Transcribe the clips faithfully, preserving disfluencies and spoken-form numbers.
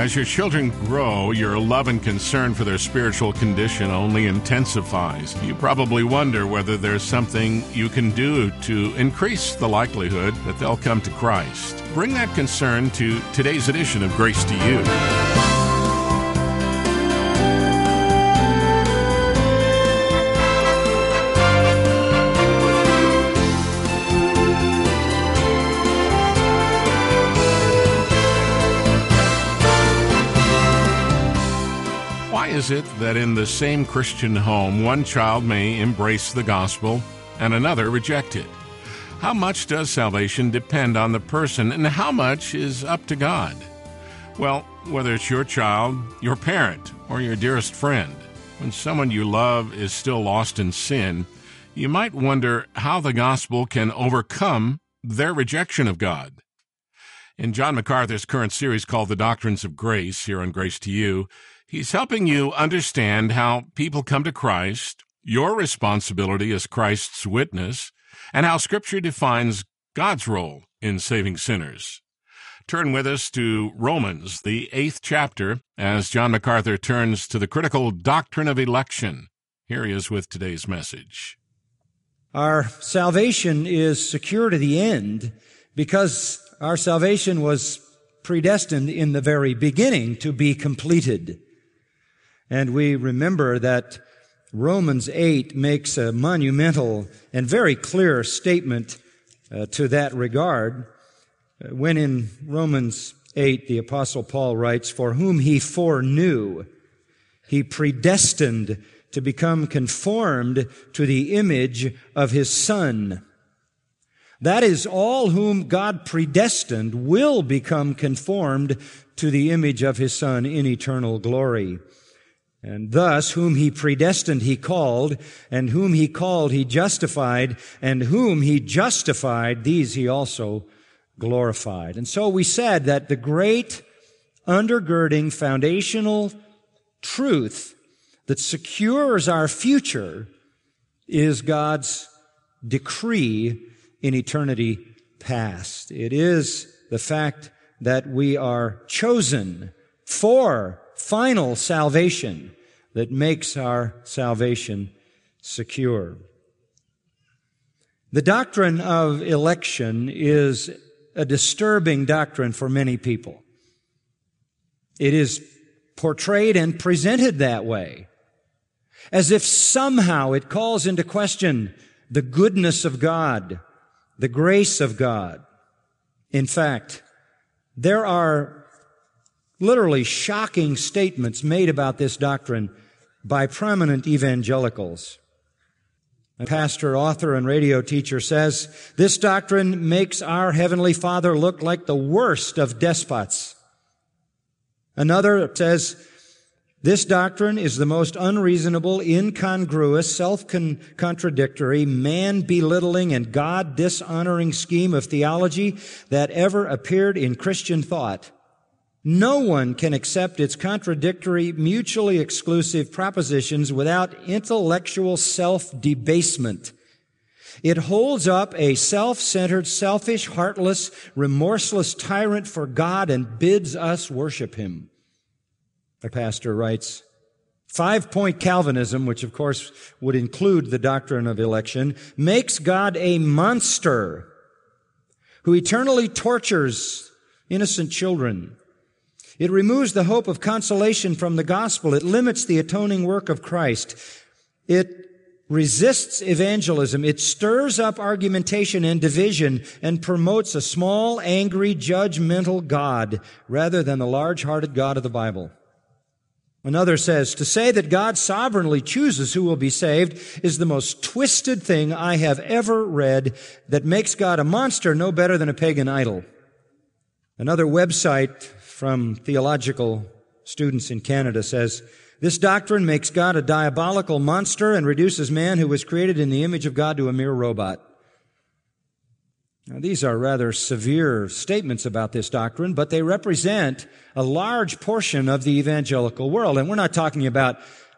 As your children grow, your love and concern for their spiritual condition only intensifies. You probably wonder whether there's something you can do to increase the likelihood that they'll come to Christ. Bring that concern to today's edition of Grace to You. Why is it that in the same Christian home, one child may embrace the gospel and another reject it? How much does salvation depend on the person, and how much is up to God? Well, whether it's your child, your parent, or your dearest friend, when someone you love is still lost in sin, you might wonder how the gospel can overcome their rejection of God. In John MacArthur's current series called The Doctrines of Grace, here on Grace to You, he's helping you understand how people come to Christ, your responsibility as Christ's witness, and how Scripture defines God's role in saving sinners. Turn with us to Romans, the eighth chapter, as John MacArthur turns to the critical doctrine of election. Here he is with today's message. Our salvation is secure to the end because our salvation was predestined in the very beginning to be completed. And we remember that Romans eight makes a monumental and very clear statement uh, to that regard, uh, when in Romans eight the Apostle Paul writes, "For whom he foreknew, he predestined to become conformed to the image of his Son." That is, all whom God predestined will become conformed to the image of his Son in eternal glory. And thus, whom he predestined, he called, and whom he called, he justified, and whom he justified, these he also glorified. And so we said that the great undergirding foundational truth that secures our future is God's decree in eternity past. It is the fact that we are chosen for final salvation that makes our salvation secure. The doctrine of election is a disturbing doctrine for many people. It is portrayed and presented that way, as if somehow it calls into question the goodness of God, the grace of God. In fact, there are literally shocking statements made about this doctrine by prominent evangelicals. A pastor, author, and radio teacher says, "This doctrine makes our Heavenly Father look like the worst of despots." Another says, "This doctrine is the most unreasonable, incongruous, self-contradictory, man-belittling, and God-dishonoring scheme of theology that ever appeared in Christian thought. No one can accept its contradictory, mutually exclusive propositions without intellectual self-debasement. It holds up a self-centered, selfish, heartless, remorseless tyrant for God and bids us worship him." The pastor writes, "Five-point Calvinism, which of course would include the doctrine of election, makes God a monster who eternally tortures innocent children. It removes the hope of consolation from the gospel. It limits the atoning work of Christ. It resists evangelism. It stirs up argumentation and division and promotes a small, angry, judgmental God rather than the large-hearted God of the Bible." Another says, "To say that God sovereignly chooses who will be saved is the most twisted thing I have ever read that makes God a monster no better than a pagan idol." Another website from theological students in Canada says, "This doctrine makes God a diabolical monster and reduces man who was created in the image of God to a mere robot." Now, these are rather severe statements about this doctrine, but they represent a large portion of the evangelical world. And we're not talking about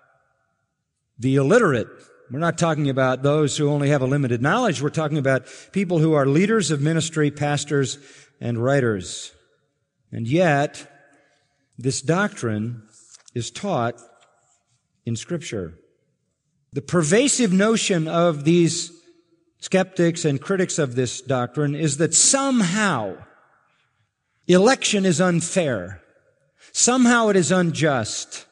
the illiterate. We're not talking about those who only have a limited knowledge. We're talking about people who are leaders of ministry, pastors, and writers. And yet, This doctrine is taught in Scripture. The pervasive notion of these skeptics and critics of this doctrine is that somehow election is unfair. Somehow it is unjust.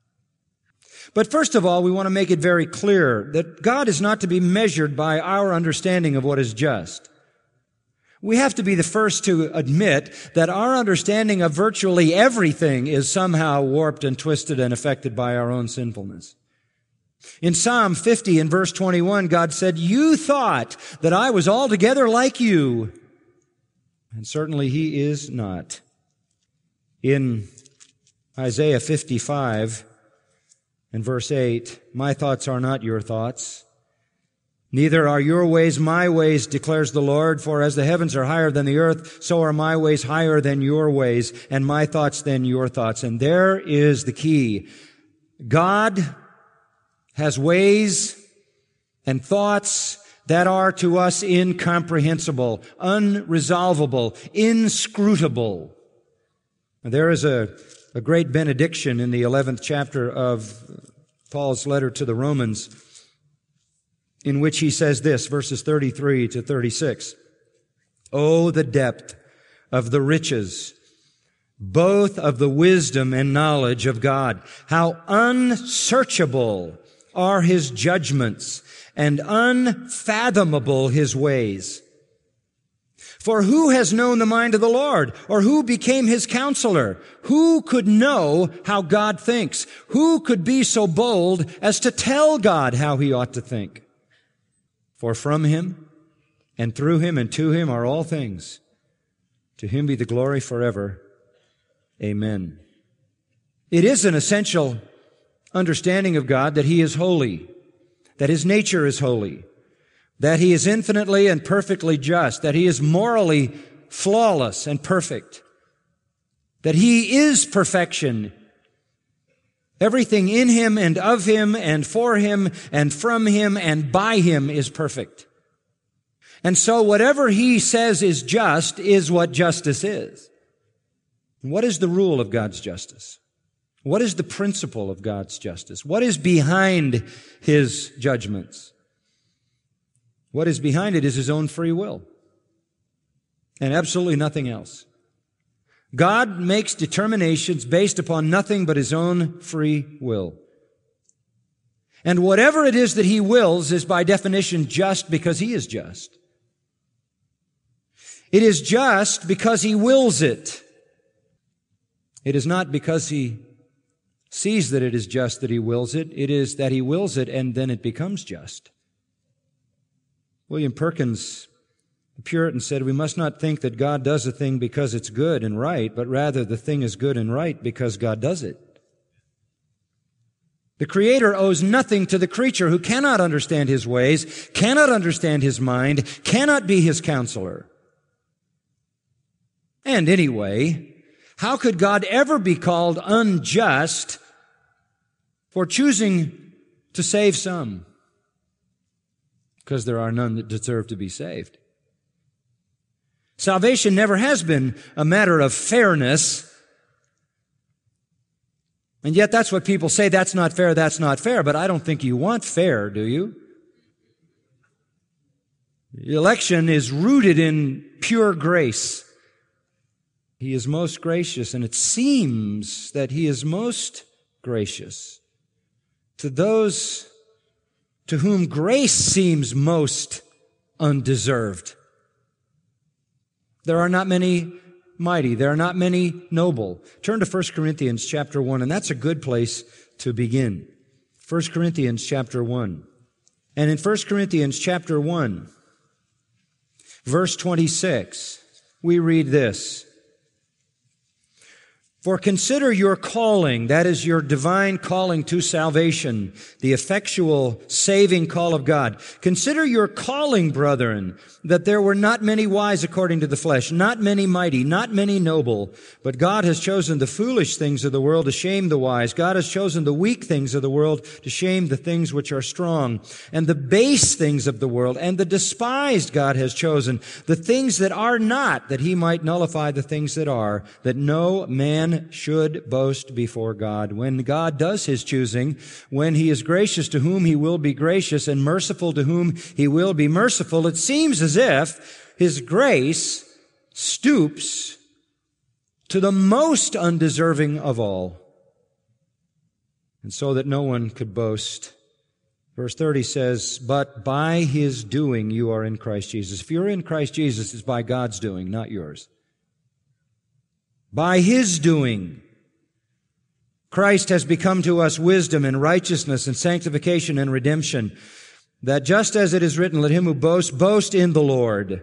But first of all, we want to make it very clear that God is not to be measured by our understanding of what is just. We have to be the first to admit that our understanding of virtually everything is somehow warped and twisted and affected by our own sinfulness. In Psalm fifty and verse twenty-one, God said, "You thought that I was altogether like you." And certainly He is not. In Isaiah fifty-five and verse eight, "My thoughts are not your thoughts, neither are your ways my ways, declares the Lord. For as the heavens are higher than the earth, so are my ways higher than your ways, and my thoughts than your thoughts." And there is the key. God has ways and thoughts that are to us incomprehensible, unresolvable, inscrutable. And there is a, a great benediction in the eleventh chapter of Paul's letter to the Romans, in which he says this, verses thirty-three to thirty-six. "Oh, the depth of the riches, both of the wisdom and knowledge of God! How unsearchable are His judgments, and unfathomable His ways. For who has known the mind of the Lord? Or who became His counselor? Who could know how God thinks? Who could be so bold as to tell God how He ought to think? For from Him, and through Him, and to Him are all things. To Him be the glory forever. Amen." It is an essential understanding of God that He is holy, that His nature is holy, that He is infinitely and perfectly just, that He is morally flawless and perfect, that He is perfection. Everything in Him and of Him and for Him and from Him and by Him is perfect. And so whatever He says is just is what justice is. What is the rule of God's justice? What is the principle of God's justice? What is behind His judgments? What is behind it is His own free will, and absolutely nothing else. God makes determinations based upon nothing but His own free will. And whatever it is that He wills is by definition just because He is just. It is just because He wills it. It is not because He sees that it is just that He wills it. It is that He wills it and then it becomes just. William Perkins, the Puritan, said, "We must not think that God does a thing because it's good and right, but rather the thing is good and right because God does it." The Creator owes nothing to the creature who cannot understand His ways, cannot understand His mind, cannot be His counselor. And anyway, how could God ever be called unjust for choosing to save some? Because there are none that deserve to be saved. Salvation never has been a matter of fairness. And yet that's what people say, that's not fair, that's not fair. But I don't think you want fair, do you? The election is rooted in pure grace. He is most gracious, and it seems that He is most gracious to those to whom grace seems most undeserved. There are not many mighty. There are not many noble. Turn to First Corinthians chapter one, and that's a good place to begin. First Corinthians chapter one. And in First Corinthians chapter one, verse twenty-six, we read this. "For consider your calling," that is your divine calling to salvation, the effectual saving call of God. "Consider your calling, brethren, that there were not many wise according to the flesh, not many mighty, not many noble. But God has chosen the foolish things of the world to shame the wise. God has chosen the weak things of the world to shame the things which are strong. And the base things of the world and the despised God has chosen, the things that are not, that He might nullify the things that are, that no man man should boast before God. When God does his choosing, when he is gracious to whom he will be gracious and merciful to whom he will be merciful, it seems as if his grace stoops to the most undeserving of all, and so that no one could boast. Verse thirty says, but by his doing you are in Christ Jesus. If you're in Christ Jesus, it's by God's doing, not yours. By his doing, Christ has become to us wisdom and righteousness and sanctification and redemption, that just as it is written, let him who boasts, boast in the Lord.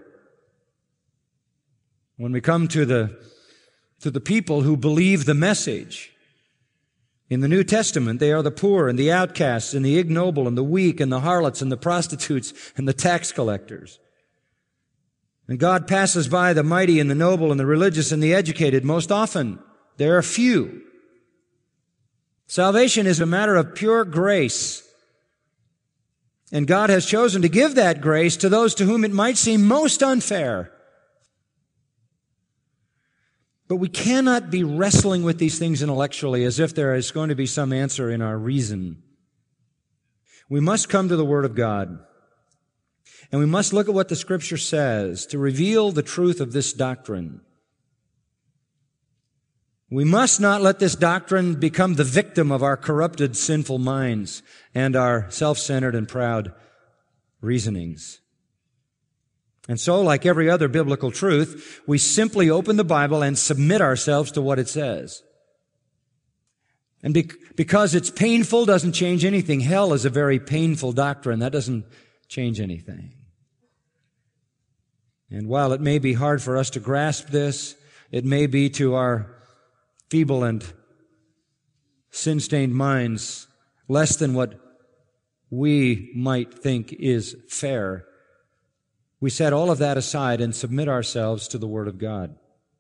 When we come to the, to the people who believe the message, in the New Testament, they are the poor and the outcasts and the ignoble and the weak and the harlots and the prostitutes and the tax collectors. And God passes by the mighty and the noble and the religious and the educated most often. There are few. Salvation is a matter of pure grace. And God has chosen to give that grace to those to whom it might seem most unfair. But we cannot be wrestling with these things intellectually as if there is going to be some answer in our reason. We must come to the Word of God. And we must look at what the Scripture says to reveal the truth of this doctrine. We must not let this doctrine become the victim of our corrupted, sinful minds and our self-centered and proud reasonings. And so, like every other biblical truth, we simply open the Bible and submit ourselves to what it says. And be- because it's painful doesn't change anything. Hell is a very painful doctrine. That doesn't change anything. And while it may be hard for us to grasp this, it may be to our feeble and sin-stained minds less than what we might think is fair. We set all of that aside and submit ourselves to the Word of God.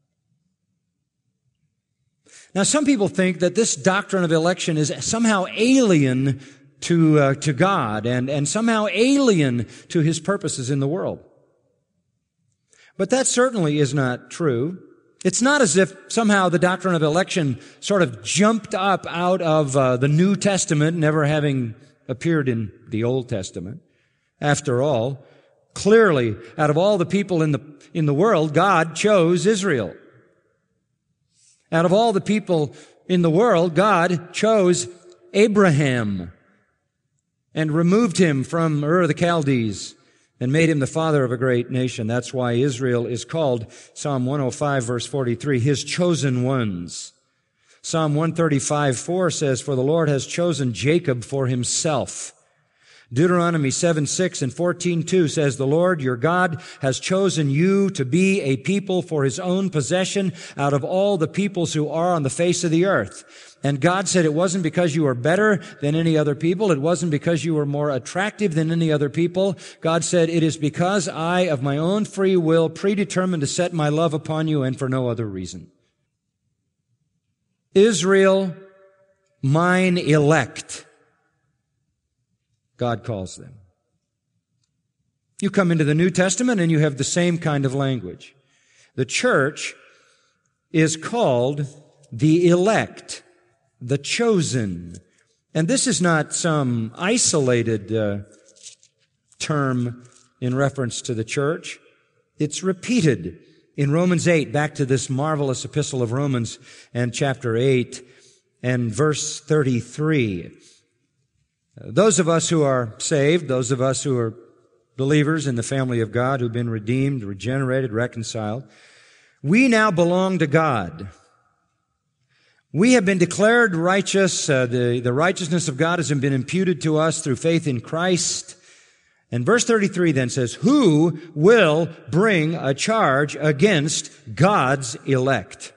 Now, some people think that this doctrine of election is somehow alien to uh, to God and, and somehow alien to His purposes in the world. But that certainly is not true. It's not as if somehow the doctrine of election sort of jumped up out of uh, the New Testament, never having appeared in the Old Testament. After all, clearly, out of all the people in the, in the world, God chose Israel. Out of all the people in the world, God chose Abraham and removed him from Ur of the Chaldees and made him the father of a great nation. That's why Israel is called, Psalm one oh five, verse forty-three, His chosen ones. Psalm one thirty-five, four says, for the Lord has chosen Jacob for Himself. Deuteronomy seven six and fourteen two says, the Lord your God has chosen you to be a people for His own possession out of all the peoples who are on the face of the earth. And God said it wasn't because you were better than any other people. It wasn't because you were more attractive than any other people. God said, it is because I, of my own free will, predetermined to set my love upon you and for no other reason. Israel, mine elect, God calls them. You come into the New Testament and you have the same kind of language. The church is called the elect, the chosen. And this is not some isolated uh, term in reference to the church. It's repeated in Romans eight, back to this marvelous epistle of Romans and chapter eight and verse thirty-three. Those of us who are saved, those of us who are believers in the family of God, who've been redeemed, regenerated, reconciled, we now belong to God. We have been declared righteous. Uh, the, the righteousness of God has been imputed to us through faith in Christ. And verse thirty-three then says, who will bring a charge against God's elect?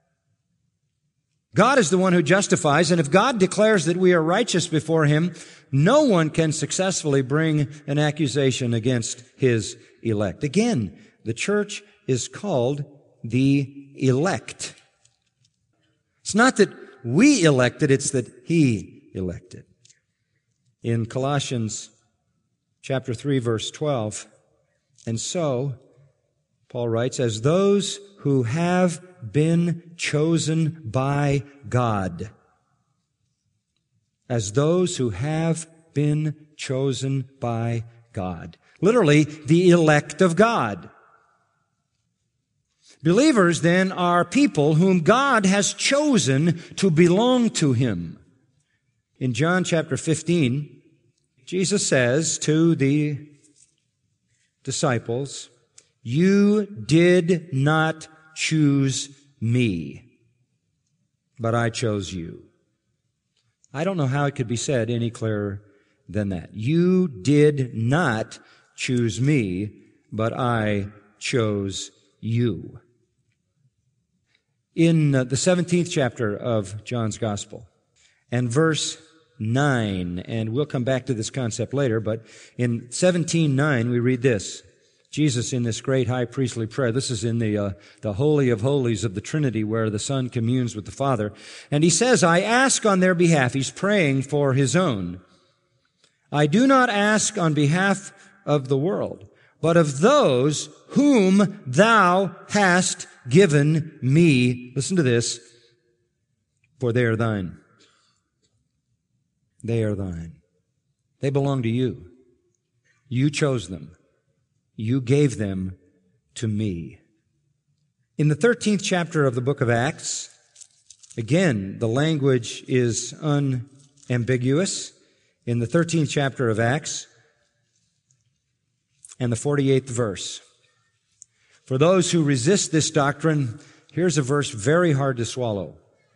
God is the one who justifies, and if God declares that we are righteous before Him, no one can successfully bring an accusation against His elect. Again, the church is called the elect. It's not that we elected, it's that He elected. In Colossians chapter three, verse twelve, and so Paul writes, as those who have been chosen by God. As those who have been chosen by God. Literally, the elect of God. Believers, then, are people whom God has chosen to belong to Him. In John chapter fifteen, Jesus says to the disciples, you did not choose me, but I chose you. I don't know how it could be said any clearer than that. You did not choose me, but I chose you. In the seventeenth chapter of John's Gospel, and verse nine, and we'll come back to this concept later, but in seventeen nine we read this. Jesus in this great high priestly prayer, this is in the uh, the Holy of Holies of the Trinity where the Son communes with the Father, and He says, I ask on their behalf. He's praying for His own. I do not ask on behalf of the world, but of those whom Thou hast given me. Listen to this. For they are Thine. They are Thine. They belong to You. You chose them. You gave them to me. In the thirteenth chapter of the book of Acts, again, the language is unambiguous. In the thirteenth chapter of Acts and the forty-eighth verse. For those who resist this doctrine, here's a verse very hard to swallow.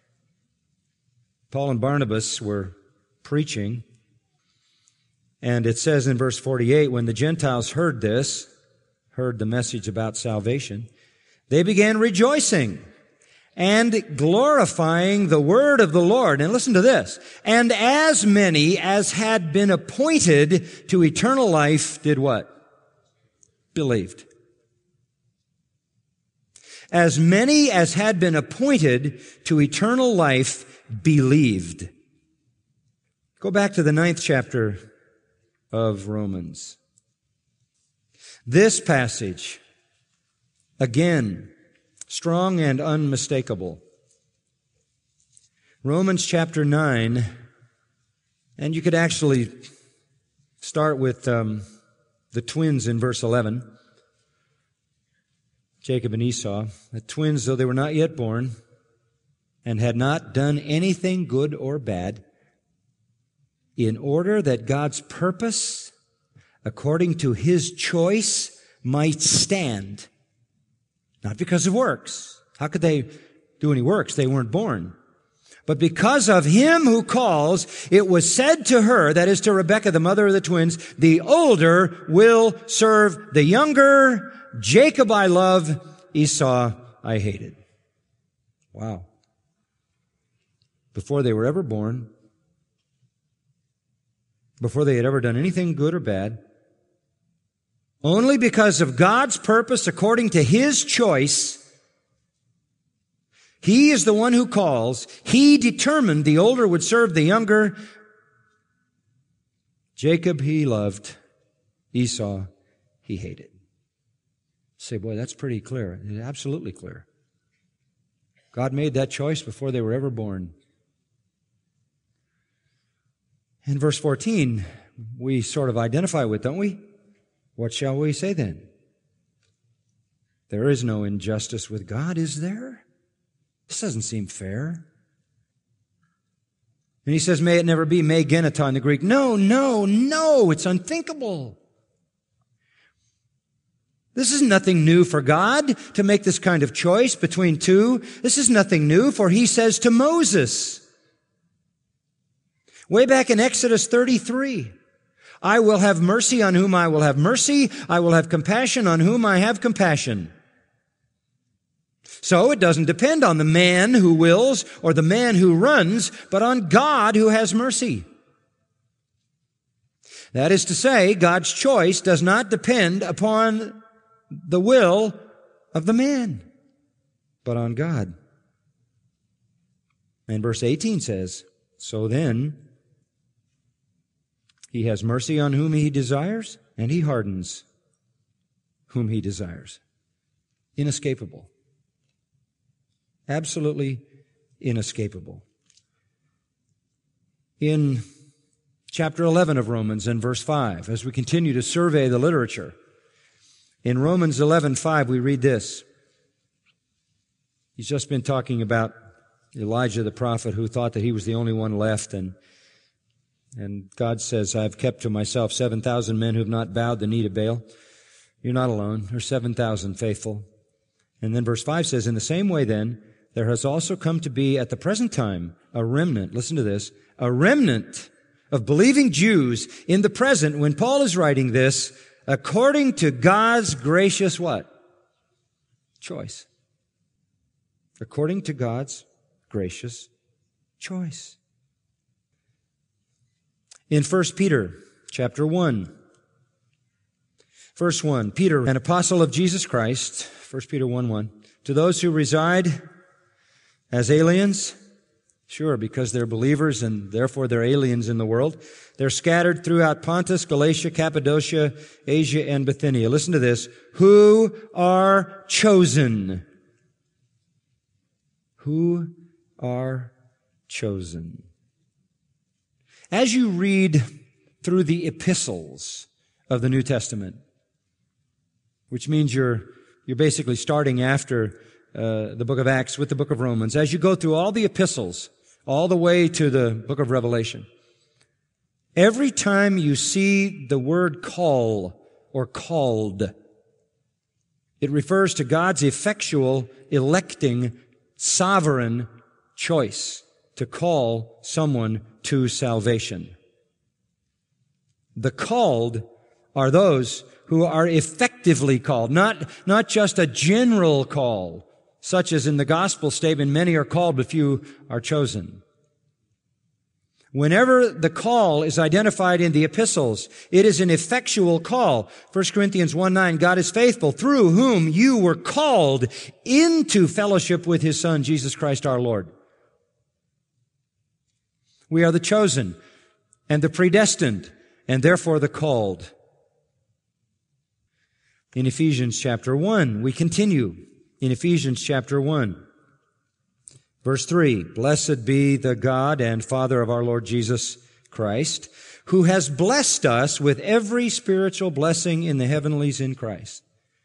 Paul and Barnabas were preaching, and it says in verse forty-eight, when the Gentiles heard this, heard the message about salvation, they began rejoicing and glorifying the word of the Lord. And listen to this. And as many as had been appointed to eternal life did what? Believed. As many as had been appointed to eternal life believed. Go back to the ninth chapter of Romans. This passage, again, strong and unmistakable. Romans chapter nine, and you could actually start with um, the twins in verse eleven. Jacob and Esau, the twins, though they were not yet born and had not done anything good or bad, in order that God's purpose, according to His choice, might stand. Not because of works. How could they do any works? They weren't born. But because of Him who calls, it was said to her, that is to Rebekah, the mother of the twins, the older will serve the younger. Jacob I love, Esau I hated. Wow. Before they were ever born, before they had ever done anything good or bad, only because of God's purpose according to His choice, He is the one who calls. He determined the older would serve the younger. Jacob He loved, Esau He hated. Say, boy, that's pretty clear. It's absolutely clear. God made that choice before they were ever born. In verse fourteen, we sort of identify with, don't we? What shall we say then? There is no injustice with God, is there? This doesn't seem fair. And he says, may it never be, me genetai in the Greek. No, no, no, it's unthinkable. This is nothing new for God to make this kind of choice between two. This is nothing new, for He says to Moses, way back in Exodus thirty-three, I will have mercy on whom I will have mercy. I will have compassion on whom I have compassion. So it doesn't depend on the man who wills or the man who runs, but on God who has mercy. That is to say, God's choice does not depend upon the will of the man, but on God. And verse eighteen says, so then, He has mercy on whom He desires, and He hardens whom He desires. Inescapable. Absolutely inescapable. In chapter eleven of Romans and verse five, as we continue to survey the literature, in Romans eleven five we read this. He's just been talking about Elijah the prophet who thought that he was the only one left, and and God says, I've kept to myself seven thousand men who have not bowed the knee to Baal. You're not alone. There's seven thousand faithful. And then verse five says, in the same way then, there has also come to be at the present time a remnant, listen to this, a remnant of believing Jews in the present when Paul is writing this, according to God's gracious what? Choice. According to God's gracious choice. In First Peter chapter one, verse one, Peter, an apostle of Jesus Christ, First Peter one one, to those who reside as aliens, sure, because they're believers and therefore they're aliens in the world. They're scattered throughout Pontus, Galatia, Cappadocia, Asia, and Bithynia. Listen to this. Who are chosen. Who are chosen. As you read through the epistles of the New Testament, which means you're, you're basically starting after uh, the book of Acts with the book of Romans, as you go through all the epistles, all the way to the book of Revelation, every time you see the word call or called, it refers to God's effectual, electing, sovereign choice to call someone to salvation. The called are those who are effectively called, not, not just a general call, such as in the gospel statement, many are called, but few are chosen. Whenever the call is identified in the epistles, it is an effectual call. First Corinthians one nine, God is faithful, through whom you were called into fellowship with His Son, Jesus Christ our Lord. We are the chosen and the predestined and therefore the called. In Ephesians chapter one, we continue. In Ephesians chapter one, verse three, blessed be the God and Father of our Lord Jesus Christ, who has blessed us with every spiritual blessing in the heavenlies in Christ.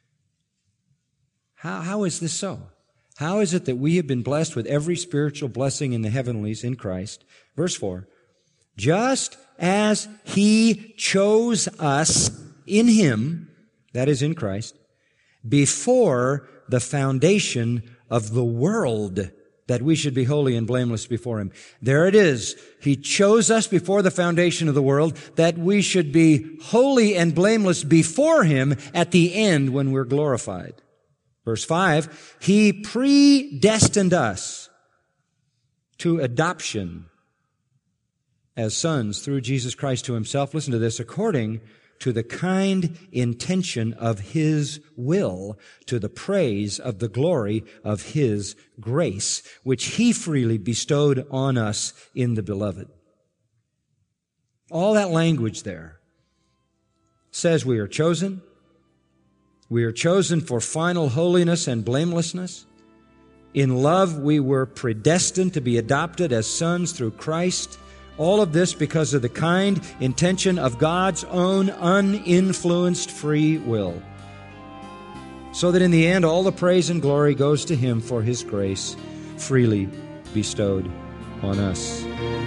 How, how is this so? How is it that we have been blessed with every spiritual blessing in the heavenlies in Christ? Verse four, just as He chose us in Him, that is in Christ, before the foundation of the world, that we should be holy and blameless before Him. There it is. He chose us before the foundation of the world that we should be holy and blameless before Him at the end when we're glorified. Verse five, He predestined us to adoption as sons through Jesus Christ to Himself. Listen to this, according to the kind intention of His will, to the praise of the glory of His grace, which He freely bestowed on us in the Beloved. All that language there says we are chosen. We are chosen for final holiness and blamelessness. In love, we were predestined to be adopted as sons through Christ. All of this because of the kind intention of God's own uninfluenced free will. So that in the end, all the praise and glory goes to Him for His grace freely bestowed on us.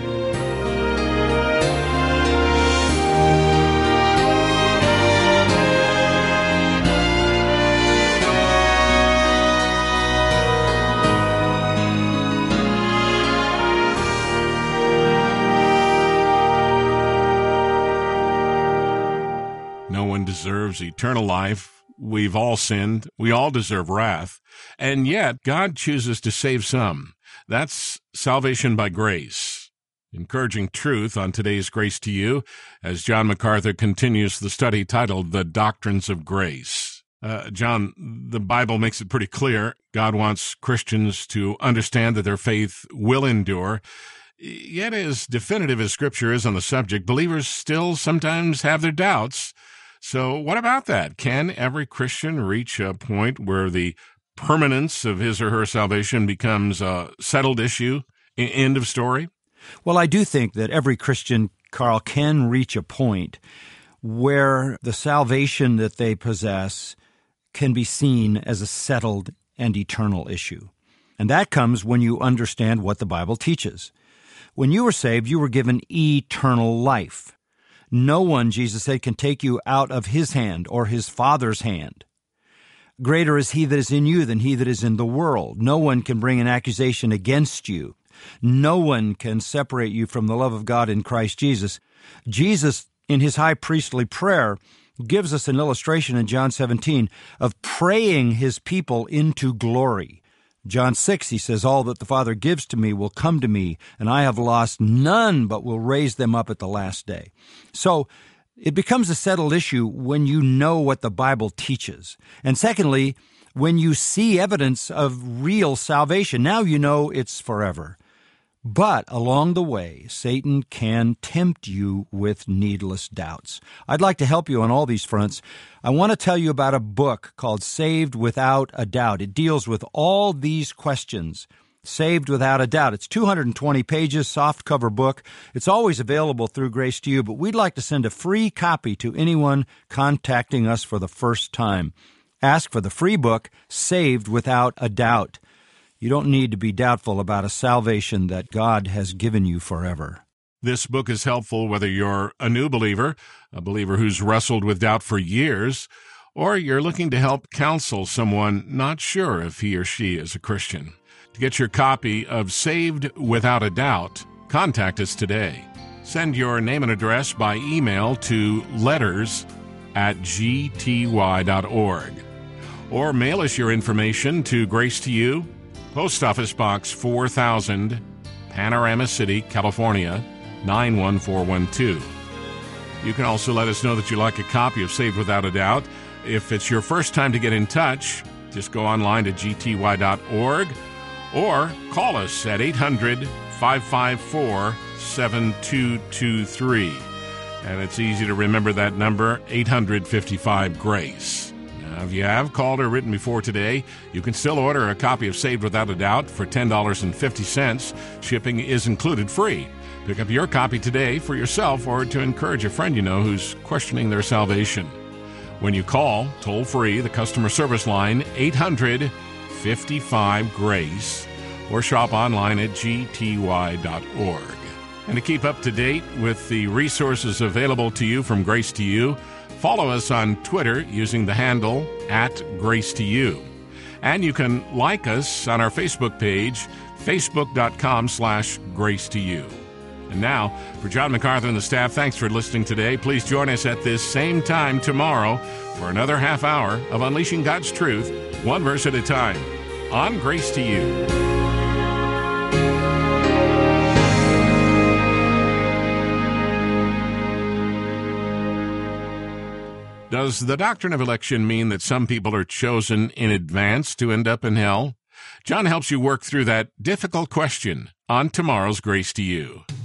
Deserves eternal life. We've all sinned. We all deserve wrath. And yet, God chooses to save some. That's salvation by grace. Encouraging truth on today's Grace to You as John MacArthur continues the study titled The Doctrines of Grace. Uh, John, the Bible makes it pretty clear. God wants Christians to understand that their faith will endure. Yet, as definitive as Scripture is on the subject, believers still sometimes have their doubts. So what about that? Can every Christian reach a point where the permanence of his or her salvation becomes a settled issue? End of story? Well, I do think that every Christian, Carl, can reach a point where the salvation that they possess can be seen as a settled and eternal issue. And that comes when you understand what the Bible teaches. When you were saved, you were given eternal life. No one, Jesus said, can take you out of his hand or his Father's hand. Greater is he that is in you than he that is in the world. No one can bring an accusation against you. No one can separate you from the love of God in Christ Jesus. Jesus, in his high priestly prayer, gives us an illustration in John seventeen of praying his people into glory. John six, he says, all that the Father gives to me will come to me, and I have lost none, but will raise them up at the last day. So it becomes a settled issue when you know what the Bible teaches. And secondly, when you see evidence of real salvation, now you know it's forever. But along the way, Satan can tempt you with needless doubts. I'd like to help you on all these fronts. I want to tell you about a book called Saved Without a Doubt. It deals with all these questions. Saved Without a Doubt. It's two hundred twenty pages, softcover book. It's always available through Grace to You, but we'd like to send a free copy to anyone contacting us for the first time. Ask for the free book, Saved Without a Doubt. You don't need to be doubtful about a salvation that God has given you forever. This book is helpful whether you're a new believer, a believer who's wrestled with doubt for years, or you're looking to help counsel someone not sure if he or she is a Christian. To get your copy of Saved Without a Doubt, contact us today. Send your name and address by email to letters at g t y dot org. Or mail us your information to Grace to You, Post Office Box four thousand, Panorama City, California, nine one four one two. You can also let us know that you like a copy of Saved Without a Doubt. If it's your first time to get in touch, just go online to g t y dot org or call us at eight hundred, five five four, seven two two three. And it's easy to remember that number, eight hundred, fifty-five, GRACE. Now, if you have called or written before today, you can still order a copy of Saved Without a Doubt for ten dollars and fifty cents. Shipping is included free. Pick up your copy today for yourself or to encourage a friend you know who's questioning their salvation. When you call, toll-free, the customer service line, eight hundred, fifty-five, GRACE, or shop online at g t y dot org. And to keep up to date with the resources available to you from Grace to You, follow us on Twitter using the handle at Grace to You. And you can like us on our Facebook page, facebook.com slash Grace to You. And now, for John MacArthur and the staff, thanks for listening today. Please join us at this same time tomorrow for another half hour of Unleashing God's Truth, one verse at a time, on Grace to You. Does the doctrine of election mean that some people are chosen in advance to end up in hell? John helps you work through that difficult question on tomorrow's Grace to You.